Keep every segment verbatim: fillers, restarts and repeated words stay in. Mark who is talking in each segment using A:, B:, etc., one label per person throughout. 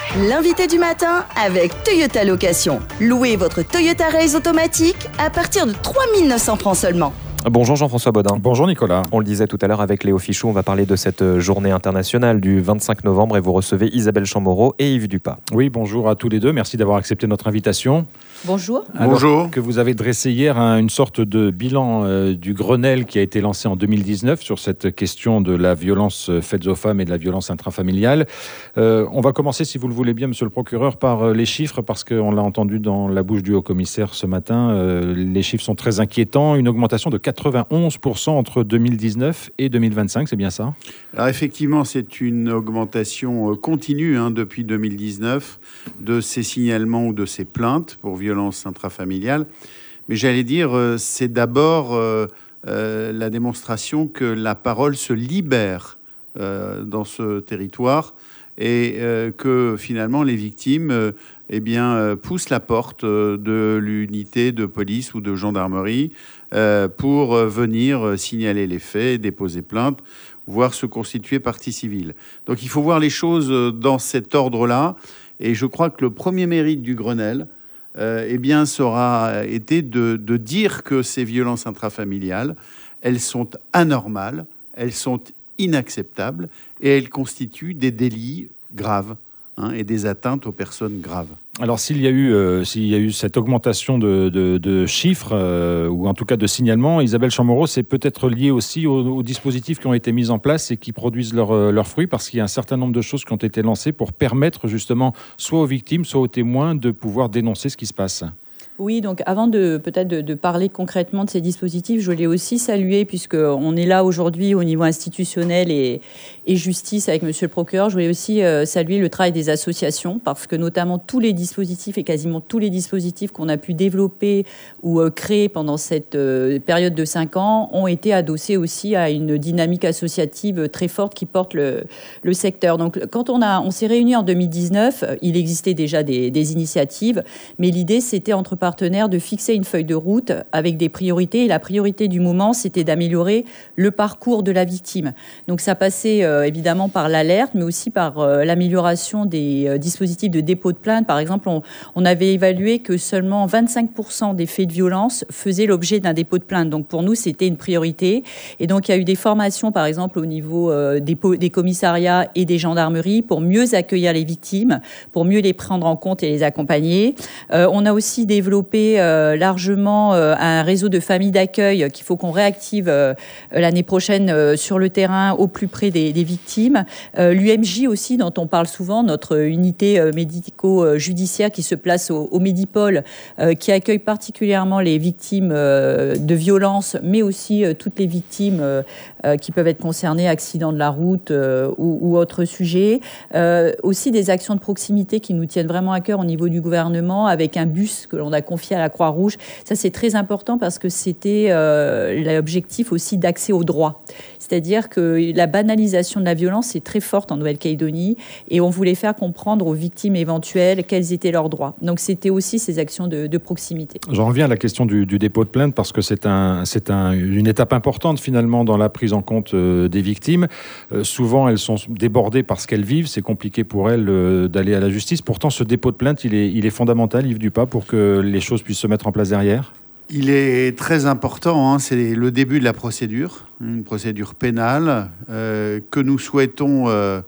A: L'invité du matin avec Toyota Location. Louez votre Toyota Race automatique à partir de trois mille neuf cents francs seulement.
B: Bonjour Jean-François Bodin.
C: Bonjour Nicolas.
B: On le disait tout à l'heure avec Léo Fichou, on va parler de cette journée internationale du vingt-cinq novembre et vous recevez Isabelle Chamorro et Yves Dupas.
C: Oui, bonjour à tous les deux. Merci d'avoir accepté notre invitation.
D: Bonjour.
C: Alors
E: Bonjour.
C: que vous avez dressé hier hein, une sorte de bilan euh, du Grenelle qui a été lancé en deux mille dix-neuf sur cette question de la violence faite aux femmes et de la violence intrafamiliale. Euh, on va commencer, si vous le voulez bien, monsieur le procureur, par euh, les chiffres, parce qu'on l'a entendu dans la bouche du haut-commissaire ce matin. Euh, les chiffres sont très inquiétants. Une augmentation de quatre-vingt-onze pour cent entre deux mille dix-neuf et deux mille vingt-cinq, c'est bien ça ?
E: Alors effectivement, c'est une augmentation continue hein, depuis deux mille dix-neuf de ces signalements ou de ces plaintes pour violence intrafamiliale. Mais j'allais dire, euh, c'est d'abord euh, euh, la démonstration que la parole se libère euh, dans ce territoire et euh, que finalement les victimes euh, eh bien, euh, poussent la porte euh, de l'unité de police ou de gendarmerie euh, pour euh, venir euh, signaler les faits, déposer plainte, voire se constituer partie civile. Donc il faut voir les choses euh, dans cet ordre-là. Et je crois que le premier mérite du Grenelle, euh, eh bien, ça aura été de, de dire que ces violences intrafamiliales, elles sont anormales, elles sont inacceptables et elles constituent des délits graves hein, et des atteintes aux personnes graves.
C: Alors s'il y a eu, euh, s'il y a eu cette augmentation de, de, de chiffres, euh, ou en tout cas de signalements, Isabelle Chamorro, c'est peut-être lié aussi aux, aux dispositifs qui ont été mis en place et qui produisent leurs leur fruits, parce qu'il y a un certain nombre de choses qui ont été lancées pour permettre justement soit aux victimes, soit aux témoins de pouvoir dénoncer ce qui se passe.
D: Oui, donc avant de peut-être de, de parler concrètement de ces dispositifs, je voulais aussi saluer, puisqu'on est là aujourd'hui au niveau institutionnel et, et justice avec monsieur le procureur, je voulais aussi euh, saluer le travail des associations, parce que notamment tous les dispositifs et quasiment tous les dispositifs qu'on a pu développer ou euh, créer pendant cette euh, période de cinq ans ont été adossés aussi à une dynamique associative très forte qui porte le, le secteur. Donc quand on, a, on s'est réunis en deux mille dix-neuf, il existait déjà des, des initiatives, mais l'idée c'était entre partenaires de fixer une feuille de route avec des priorités. Et la priorité du moment, c'était d'améliorer le parcours de la victime. Donc ça passait euh, évidemment par l'alerte, mais aussi par euh, l'amélioration des euh, dispositifs de dépôt de plainte. Par exemple, on, on avait évalué que seulement vingt-cinq pour cent des faits de violence faisaient l'objet d'un dépôt de plainte. Donc pour nous, c'était une priorité. Et donc il y a eu des formations, par exemple, au niveau euh, des, des commissariats et des gendarmeries pour mieux accueillir les victimes, pour mieux les prendre en compte et les accompagner. Euh, on a aussi développé Euh, largement euh, un réseau de familles d'accueil qu'il faut qu'on réactive euh, l'année prochaine euh, sur le terrain au plus près des, des victimes. Euh, L'U M J aussi, dont on parle souvent, notre unité euh, médico-judiciaire qui se place au, au Médipôle, euh, qui accueille particulièrement les victimes euh, de violences, mais aussi euh, toutes les victimes euh, euh, qui peuvent être concernées, accidents de la route euh, ou, ou autres sujets. Euh, aussi des actions de proximité qui nous tiennent vraiment à cœur au niveau du gouvernement, avec un bus que l'on a confié à la Croix-Rouge. Ça, c'est très important parce que c'était euh, l'objectif aussi d'accès aux droits. C'est-à-dire que la banalisation de la violence est très forte en Nouvelle-Calédonie et on voulait faire comprendre aux victimes éventuelles quels étaient leurs droits. Donc, c'était aussi ces actions de, de proximité.
C: J'en reviens à la question du, du dépôt de plainte parce que c'est, un, c'est un, une étape importante finalement dans la prise en compte euh, des victimes. Euh, souvent, elles sont débordées par ce qu'elles vivent. C'est compliqué pour elles euh, d'aller à la justice. Pourtant, ce dépôt de plainte, il est, il est fondamental, Yves Dupas, pour que les choses puissent se mettre en place derrière.
E: Il est très important, hein, c'est le début de la procédure, une procédure pénale euh, que nous souhaitons euh,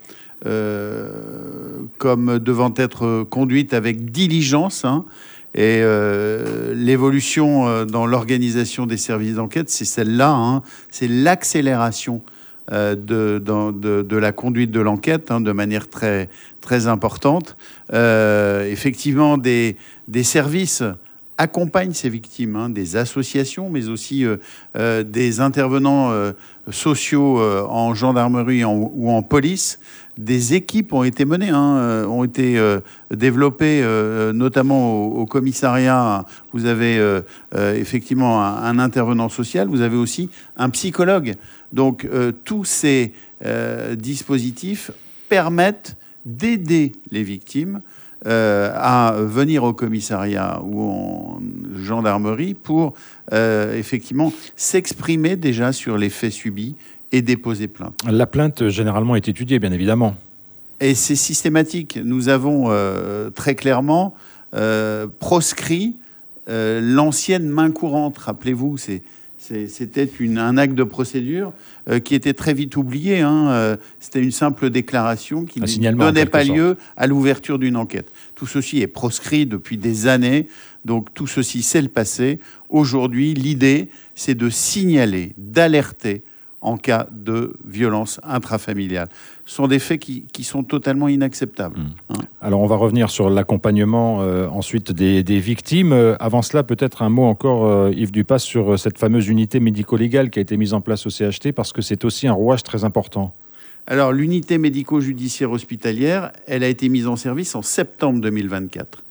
E: euh, comme devant être conduite avec diligence. Hein, et euh, l'évolution euh, dans l'organisation des services d'enquête, c'est celle-là, hein, c'est l'accélération euh, de, de, de la conduite de l'enquête hein, de manière très, très importante. Euh, effectivement, des, des services accompagnent ces victimes, hein, des associations, mais aussi euh, euh, des intervenants euh, sociaux euh, en gendarmerie en, ou en police. Des équipes ont été menées, hein, euh, ont été euh, développées, euh, notamment au, au commissariat. Vous avez euh, euh, effectivement un, un intervenant social, vous avez aussi un psychologue. Donc euh, tous ces euh, dispositifs permettent d'aider les victimes Euh, à venir au commissariat ou en gendarmerie pour euh, effectivement s'exprimer déjà sur les faits subis et déposer plainte.
C: La plainte généralement est étudiée, bien évidemment.
E: Et c'est systématique. Nous avons euh, très clairement euh, proscrit euh, l'ancienne main courante. Rappelez-vous, c'est, c'est, c'était une, un acte de procédure euh, qui était très vite oublié. Hein. Euh, c'était une simple déclaration qui ne donnait pas lieu à l'ouverture d'une enquête. Tout ceci est proscrit depuis des années. Donc tout ceci, c'est le passé. Aujourd'hui, l'idée, c'est de signaler, d'alerter en cas de violence intrafamiliale. Ce sont des faits qui, qui sont totalement inacceptables. Mmh. Hein.
C: Alors, on va revenir sur l'accompagnement euh, ensuite des, des victimes. Euh, avant cela, peut-être un mot encore, euh, Yves Dupas, sur cette fameuse unité médico-légale qui a été mise en place au C H T, parce que c'est aussi un rouage très important.
E: Alors, l'unité médico-judiciaire hospitalière, elle a été mise en service en septembre deux mille vingt-quatre.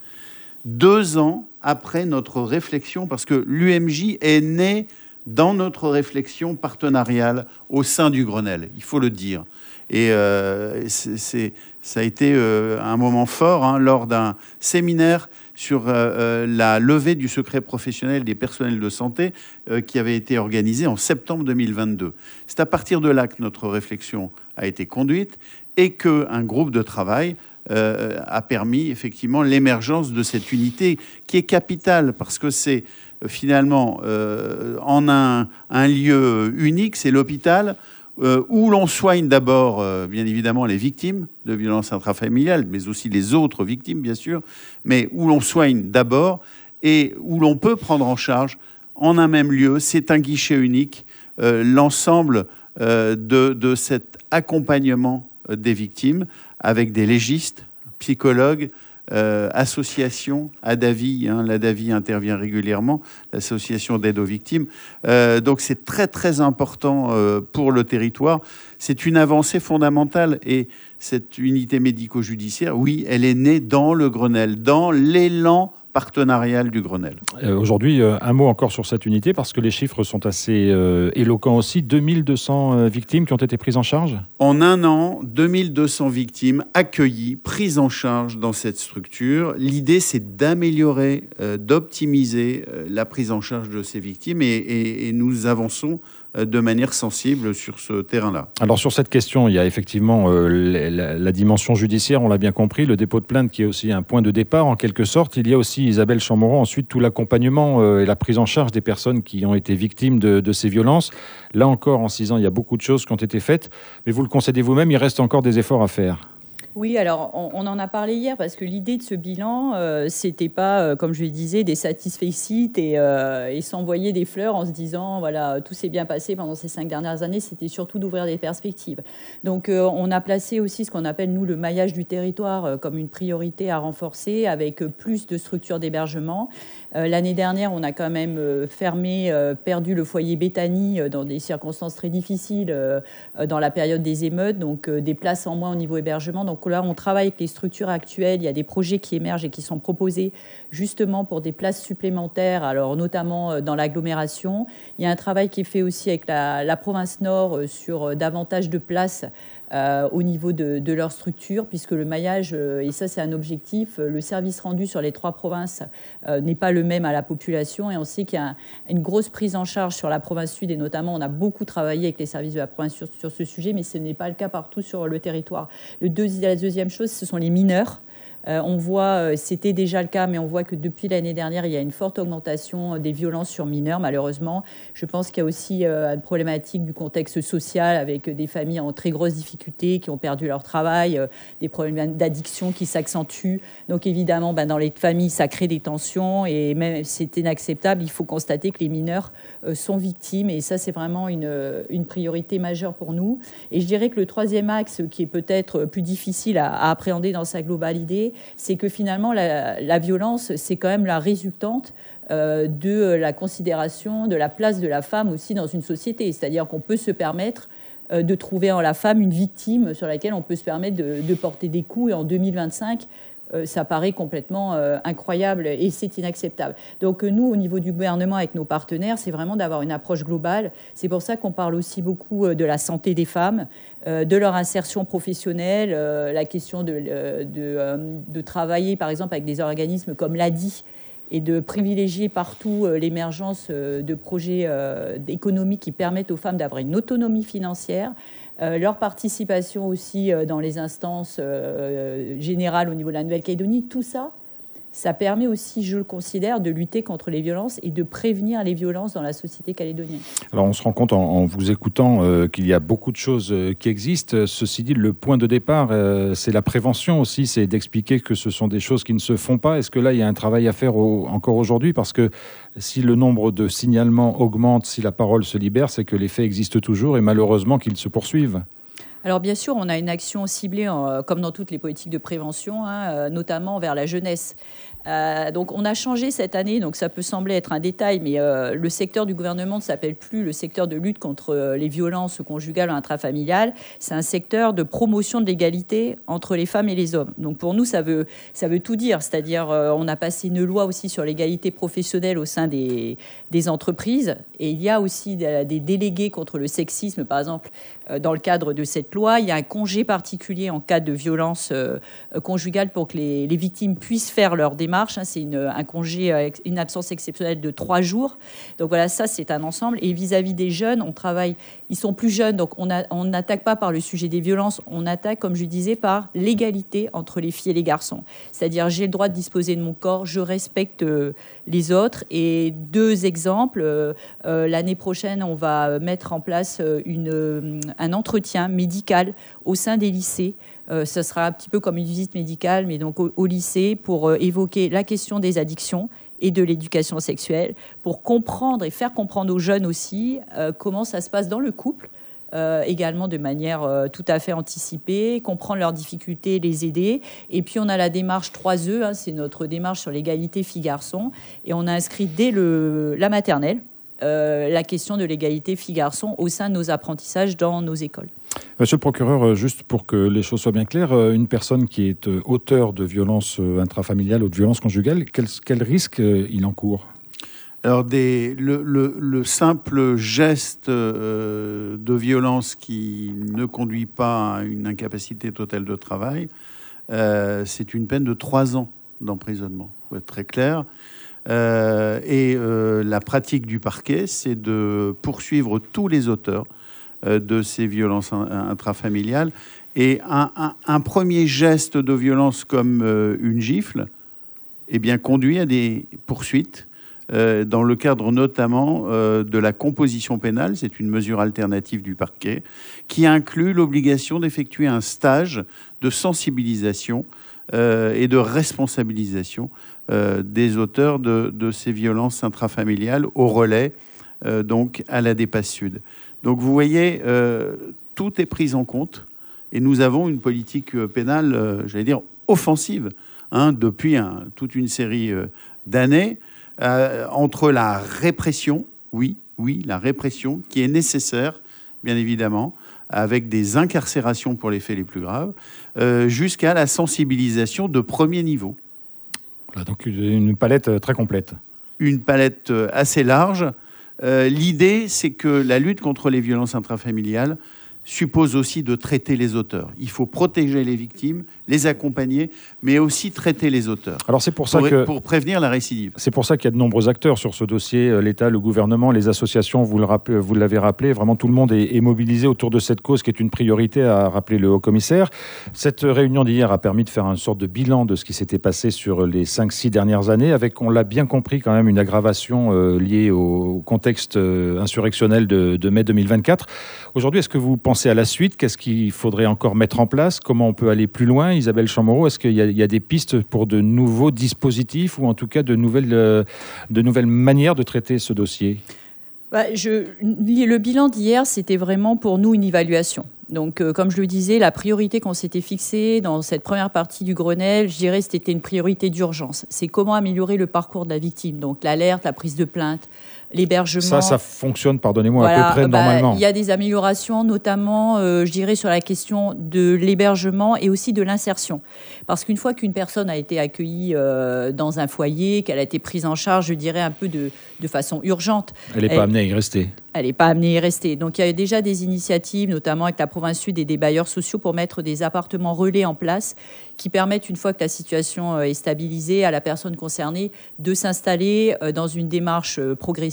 E: Deux ans après notre réflexion, parce que l'U M J est né dans notre réflexion partenariale au sein du Grenelle, il faut le dire. Et euh, c'est, c'est, ça a été euh, un moment fort hein, lors d'un séminaire sur euh, la levée du secret professionnel des personnels de santé euh, qui avait été organisé en septembre deux mille vingt-deux. C'est à partir de là que notre réflexion a été conduite et qu'un groupe de travail euh, a permis effectivement l'émergence de cette unité qui est capitale parce que c'est finalement euh, en un, un lieu unique, c'est l'hôpital, euh, où l'on soigne d'abord, euh, bien évidemment, les victimes de violences intrafamiliales, mais aussi les autres victimes, bien sûr, mais où l'on soigne d'abord et où l'on peut prendre en charge en un même lieu, c'est un guichet unique, euh, l'ensemble euh, de, de cet accompagnement des victimes avec des légistes, psychologues, Euh, association, ADAVI, hein, l'ADAVI intervient régulièrement, l'association d'aide aux victimes. Euh, donc c'est très très important euh, pour le territoire. C'est une avancée fondamentale et cette unité médico-judiciaire, oui, elle est née dans le Grenelle, dans l'élan partenarial du Grenelle.
C: Euh, aujourd'hui, euh, un mot encore sur cette unité, parce que les chiffres sont assez euh, éloquents aussi. deux mille deux cents euh, victimes qui ont été prises en charge ?
E: En un an, deux mille deux cents victimes accueillies, prises en charge dans cette structure. L'idée, c'est d'améliorer, euh, d'optimiser euh, la prise en charge de ces victimes et, et, et nous avançons de manière sensible sur ce terrain-là.
C: Alors sur cette question, il y a effectivement euh, la, la dimension judiciaire, on l'a bien compris, le dépôt de plainte qui est aussi un point de départ en quelque sorte. Il y a aussi, Isabelle Chamorro, ensuite tout l'accompagnement euh, et la prise en charge des personnes qui ont été victimes de, de ces violences. Là encore, en six ans, il y a beaucoup de choses qui ont été faites, mais vous le concédez vous-même, il reste encore des efforts à faire.
D: Oui, alors on, on en a parlé hier parce que l'idée de ce bilan, euh, c'était pas, euh, comme je le disais, des satisfecit et, euh, et s'envoyer des fleurs en se disant voilà, tout s'est bien passé pendant ces cinq dernières années. C'était surtout d'ouvrir des perspectives. Donc euh, on a placé aussi ce qu'on appelle nous le maillage du territoire euh, comme une priorité à renforcer avec euh, plus de structures d'hébergement. Euh, l'année dernière, on a quand même euh, fermé, euh, perdu le foyer Béthanie euh, dans des circonstances très difficiles euh, euh, dans la période des émeutes, donc euh, des places en moins au niveau hébergement. Donc là, on travaille avec les structures actuelles. Il y a des projets qui émergent et qui sont proposés justement pour des places supplémentaires, alors notamment dans l'agglomération. Il y a un travail qui est fait aussi avec la, la province Nord sur davantage de places euh, au niveau de, de leur structure, puisque le maillage, et ça c'est un objectif, le service rendu sur les trois provinces euh, n'est pas le même à la population. Et on sait qu'il y a un, une grosse prise en charge sur la province Sud, et notamment on a beaucoup travaillé avec les services de la province sur, sur ce sujet, mais ce n'est pas le cas partout sur le territoire. Le deuxième, la deuxième chose, ce sont les mineurs. Euh, on voit, c'était déjà le cas, mais on voit que depuis l'année dernière, il y a une forte augmentation des violences sur mineurs, malheureusement. Je pense qu'il y a aussi euh, une problématique du contexte social avec des familles en très grosse difficulté qui ont perdu leur travail, euh, des problèmes d'addiction qui s'accentuent. Donc évidemment, ben, dans les familles, ça crée des tensions et même c'est inacceptable. Il faut constater que les mineurs euh, sont victimes et ça, c'est vraiment une, une priorité majeure pour nous. Et je dirais que le troisième axe, qui est peut-être plus difficile à, à appréhender dans sa globalité, c'est que finalement, la, la violence, c'est quand même la résultante euh, de la considération de la place de la femme aussi dans une société. C'est-à-dire qu'on peut se permettre euh, de trouver en la femme une victime sur laquelle on peut se permettre de, de porter des coups. Et en deux mille vingt-cinq, euh, ça paraît complètement euh, incroyable et c'est inacceptable. Donc nous, au niveau du gouvernement, avec nos partenaires, c'est vraiment d'avoir une approche globale. C'est pour ça qu'on parle aussi beaucoup de la santé des femmes, euh, de leur insertion professionnelle, euh, la question de, de, de, de travailler, par exemple, avec des organismes comme l'A D I, et de privilégier partout l'émergence de projets économiques qui permettent aux femmes d'avoir une autonomie financière. euh, leur participation aussi euh, dans les instances euh, générales au niveau de la Nouvelle-Calédonie, tout ça, ça permet aussi, je le considère, de lutter contre les violences et de prévenir les violences dans la société calédonienne.
C: Alors on se rend compte en, en vous écoutant euh, qu'il y a beaucoup de choses euh, qui existent. Ceci dit, le point de départ, euh, c'est la prévention aussi, c'est d'expliquer que ce sont des choses qui ne se font pas. Est-ce que là, il y a un travail à faire au, encore aujourd'hui? Parce que si le nombre de signalements augmente, si la parole se libère, c'est que les faits existent toujours et malheureusement qu'ils se poursuivent.
D: Alors bien sûr, on a une action ciblée, euh, comme dans toutes les politiques de prévention, hein, euh, notamment vers la jeunesse. Euh, donc on a changé cette année, donc ça peut sembler être un détail, mais euh, le secteur du gouvernement ne s'appelle plus le secteur de lutte contre euh, les violences conjugales ou intrafamiliales. C'est un secteur de promotion de l'égalité entre les femmes et les hommes. Donc pour nous, ça veut, ça veut tout dire. C'est-à-dire, euh, on a passé une loi aussi sur l'égalité professionnelle au sein des, des entreprises. Et il y a aussi des, des délégués contre le sexisme, par exemple, euh, dans le cadre de cette loi. Il y a un congé particulier en cas de violence euh, conjugale pour que les, les victimes puissent faire leur démarche. C'est une, un congé, une absence exceptionnelle de trois jours. Donc voilà, ça c'est un ensemble. Et vis-à-vis des jeunes, on travaille, ils sont plus jeunes, donc on n'attaque pas par le sujet des violences, on attaque, comme je disais, par l'égalité entre les filles et les garçons. C'est-à-dire, j'ai le droit de disposer de mon corps, je respecte euh, les autres. Et deux exemples, euh, euh, l'année prochaine, on va mettre en place une, euh, un entretien médical au sein des lycées. Euh, ce sera un petit peu comme une visite médicale, mais donc au, au lycée, pour euh, évoquer la question des addictions et de l'éducation sexuelle, pour comprendre et faire comprendre aux jeunes aussi euh, comment ça se passe dans le couple, euh, également de manière euh, tout à fait anticipée, comprendre leurs difficultés, les aider. Et puis on a la démarche trois E, hein, c'est notre démarche sur l'égalité filles-garçons, et on a inscrit dès le, la maternelle euh, la question de l'égalité filles-garçons au sein de nos apprentissages dans nos écoles.
C: Monsieur le procureur, juste pour que les choses soient bien claires, une personne qui est auteur de violences intrafamiliales ou de violences conjugales, quel, quel risque il encourt ?
E: Alors, des, le, le, le simple geste euh, de violence qui ne conduit pas à une incapacité totale de travail, euh, c'est une peine de trois ans d'emprisonnement. Il faut être très clair. Euh, et euh, la pratique du parquet, c'est de poursuivre tous les auteurs de ces violences intrafamiliales. Et un, un, un premier geste de violence comme euh, une gifle, eh bien, conduit à des poursuites euh, dans le cadre notamment euh, de la composition pénale. C'est une mesure alternative du parquet qui inclut l'obligation d'effectuer un stage de sensibilisation euh, et de responsabilisation euh, des auteurs de, de ces violences intrafamiliales au relais, euh, donc à la DEPA Sud. Donc vous voyez, euh, tout est pris en compte et nous avons une politique pénale, euh, j'allais dire, offensive, hein, depuis un, toute une série euh, d'années, euh, entre la répression, oui, oui, la répression qui est nécessaire, bien évidemment, avec des incarcérations pour les faits les plus graves, euh, jusqu'à la sensibilisation de premier niveau.
C: Voilà, donc une palette très complète.
E: Une palette assez large. Euh, l'idée, c'est que la lutte contre les violences intrafamiliales suppose aussi de traiter les auteurs. Il faut protéger les victimes, les accompagner, mais aussi traiter les auteurs.
C: Alors c'est pour ça
E: pour,
C: que
E: pour prévenir la récidive.
C: C'est pour ça qu'il y a de nombreux acteurs sur ce dossier, l'État, le gouvernement, les associations. Vous le rappelez, vous l'avez rappelé, vraiment tout le monde est, est mobilisé autour de cette cause qui est une priorité, a rappelé le haut-commissaire. Cette réunion d'hier a permis de faire une sorte de bilan de ce qui s'était passé sur les cinq six dernières années, avec, on l'a bien compris, quand même une aggravation euh, liée au contexte euh, insurrectionnel de, de mai deux mille vingt-quatre. Aujourd'hui, est-ce que vous pensez à la suite? Qu'est-ce qu'il faudrait encore mettre en place? Comment on peut aller plus loin? Isabelle Chamorro, est-ce qu'il y a, il y a des pistes pour de nouveaux dispositifs ou en tout cas de nouvelles, euh, de nouvelles manières de traiter ce dossier?
D: Bah, je, le bilan d'hier, c'était vraiment pour nous une évaluation. Donc, euh, comme je le disais, la priorité qu'on s'était fixée dans cette première partie du Grenelle, je dirais, c'était une priorité d'urgence. C'est comment améliorer le parcours de la victime. Donc, l'alerte, la prise de plainte, l'hébergement.
C: Ça, ça fonctionne, pardonnez-moi,
D: voilà,
C: à peu près
D: bah,
C: normalement.
D: Il y a des améliorations, notamment, euh, je dirais, sur la question de l'hébergement et aussi de l'insertion. Parce qu'une fois qu'une personne a été accueillie euh, dans un foyer, qu'elle a été prise en charge, je dirais, un peu de, de façon urgente.
C: Elle n'est pas amenée à y rester.
D: Elle n'est pas amenée à y rester. Donc, il y a déjà des initiatives, notamment avec la province sud et des bailleurs sociaux, pour mettre des appartements relais en place qui permettent, une fois que la situation est stabilisée, à la personne concernée de s'installer dans une démarche progressive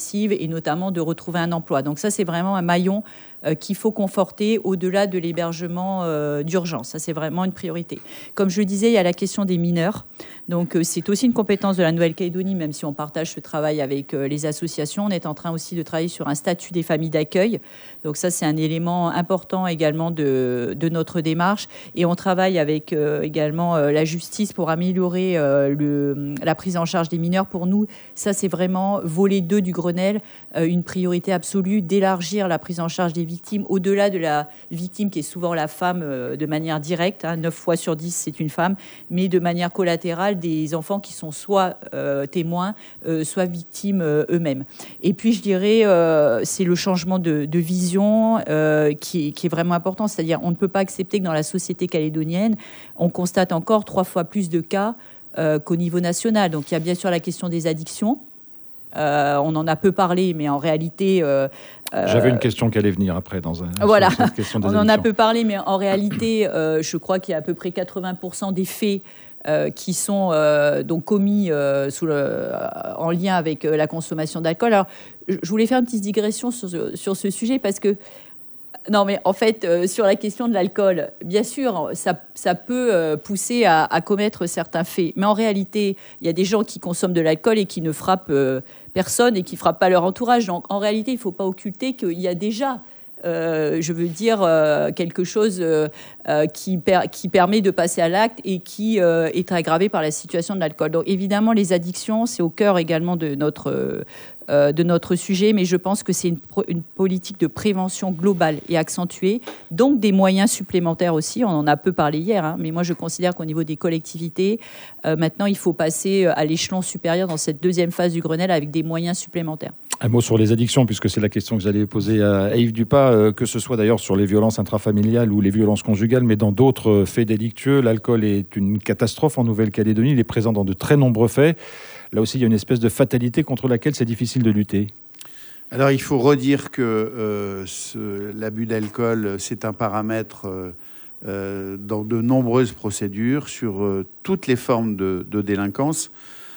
D: progressive et notamment de retrouver un emploi. Donc ça, c'est vraiment un maillon euh, qu'il faut conforter au-delà de l'hébergement euh, d'urgence. Ça, c'est vraiment une priorité. Comme je le disais, il y a la question des mineurs. Donc euh, c'est aussi une compétence de la Nouvelle-Calédonie, même si on partage ce travail avec euh, les associations. On est en train aussi de travailler sur un statut des familles d'accueil. Donc ça, c'est un élément important également de, de notre démarche. Et on travaille avec euh, également euh, la justice pour améliorer euh, le, la prise en charge des mineurs. Pour nous, ça, c'est vraiment volet deux du Grenelle, euh, une priorité absolue d'élargir la prise en charge des victimes au-delà de la victime qui est souvent la femme euh, de manière directe. Hein, neuf fois sur dix, c'est une femme, mais de manière collatérale, des enfants qui sont soit euh, témoins, euh, soit victimes euh, eux-mêmes. Et puis, je dirais, euh, c'est le changement de, de vision euh, qui, qui est vraiment important. C'est-à-dire, on ne peut pas accepter que dans la société calédonienne, on constate encore trois fois plus de cas euh, qu'au niveau national. Donc, il y a bien sûr la question des addictions. Euh, on en a peu parlé, mais en réalité... Euh,
C: J'avais une question qui allait venir après dans un...
D: Voilà,
C: question des
D: on en
C: addictions.
D: a peu parlé, mais en réalité, euh, je crois qu'il y a à peu près quatre-vingts pour cent des faits euh, qui sont euh, donc commis euh, sous le, euh, en lien avec euh, la consommation d'alcool. Alors, je voulais faire une petite digression sur ce, sur ce sujet parce que non, mais en fait, euh, sur la question de l'alcool, bien sûr, ça, ça peut euh, pousser à, à commettre certains faits. Mais en réalité, il y a des gens qui consomment de l'alcool et qui ne frappent euh, personne et qui ne frappent pas leur entourage. Donc, en réalité, il ne faut pas occulter qu'il y a déjà... Euh, je veux dire, euh, quelque chose euh, euh, qui, per- qui permet de passer à l'acte et qui euh, est aggravé par la situation de l'alcool. Donc évidemment, les addictions, c'est au cœur également de notre, euh, de notre sujet, mais je pense que c'est une, pro- une politique de prévention globale et accentuée, donc des moyens supplémentaires aussi. On en a peu parlé hier, hein, mais moi je considère qu'au niveau des collectivités, euh, maintenant il faut passer à l'échelon supérieur dans cette deuxième phase du Grenelle avec des moyens supplémentaires.
C: Un mot sur les addictions, puisque c'est la question que j'allais poser à Yves Dupas, euh, que ce soit d'ailleurs sur les violences intrafamiliales ou les violences conjugales, mais dans d'autres faits délictueux. L'alcool est une catastrophe en Nouvelle-Calédonie, il est présent dans de très nombreux faits. Là aussi, il y a une espèce de fatalité contre laquelle c'est difficile de lutter.
E: Alors, il faut redire que euh, ce, l'abus d'alcool, c'est un paramètre euh, euh, dans de nombreuses procédures sur euh, toutes les formes de, de délinquance.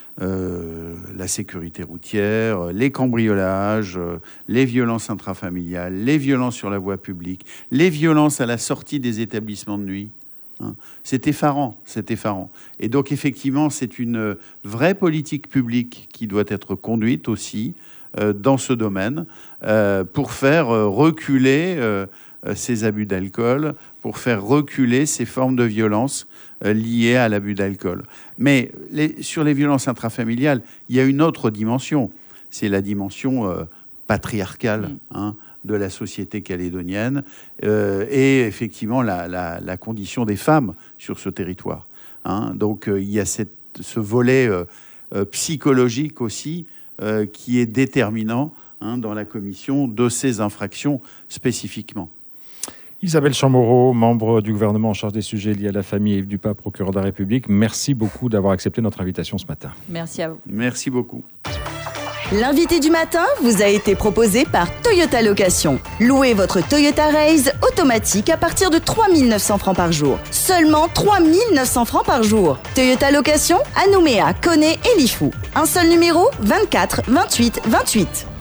E: Euh, la sécurité routière, les cambriolages, euh, les violences intrafamiliales, les violences sur la voie publique, les violences à la sortie des établissements de nuit. Hein. C'est effarant, c'est effarant. Et donc, effectivement, c'est une vraie politique publique qui doit être conduite aussi euh, dans ce domaine euh, pour faire euh, reculer euh, ces abus d'alcool, pour faire reculer ces formes de violence euh, liées à l'abus d'alcool. Mais les, sur les violences intrafamiliales, il y a une autre dimension. C'est la dimension euh, patriarcale mmh. hein, de la société calédonienne euh, et effectivement la, la, la condition des femmes sur ce territoire. Hein. Donc euh, il y a cette, ce volet euh, euh, psychologique aussi euh, qui est déterminant hein, dans la commission de ces infractions spécifiquement.
C: Isabelle Chamorro, membre du gouvernement en charge des sujets liés à la famille, et Yves Dupas, procureur de la République, merci beaucoup d'avoir accepté notre invitation ce matin.
D: Merci à vous.
E: Merci beaucoup.
A: L'invité du matin vous a été proposé par Toyota Location. Louez votre Toyota Raise automatique à partir de trois mille neuf cents francs par jour. Seulement trois mille neuf cents francs par jour. Toyota Location à Nouméa, Koné et Lifou. Un seul numéro, vingt-quatre vingt-huit vingt-huit.